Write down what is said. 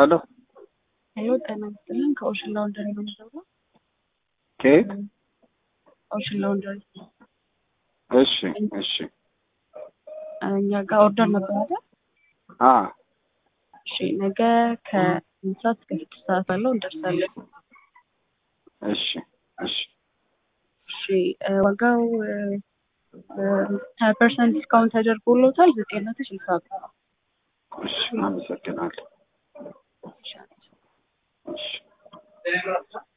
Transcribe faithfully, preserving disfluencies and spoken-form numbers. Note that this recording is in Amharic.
አሎ ሄሎ ጤና ይስጥልኝ። ከኦሽን ላውንደሪ ነው የምደውለው። ከየት? ኦሽን ላውንደሪ። እሺ እሺ። እኛ ጋር ኦርደር ነበር አይደል? አ እሺ፣ ነገ ከአምስት ሰዓት እስከ ስድስት ሰዓት ባለው እንደርሳለን። እሺ እሺ እሺ፣ ዋጋው ሀያ ፐርሰንት ዲስካውንት ተደርጎሎታል። ዘጠኝ መቶ ስልሳ ብር ነው። እሺ፣ አመሰግናለሁ። እሺ። እሺ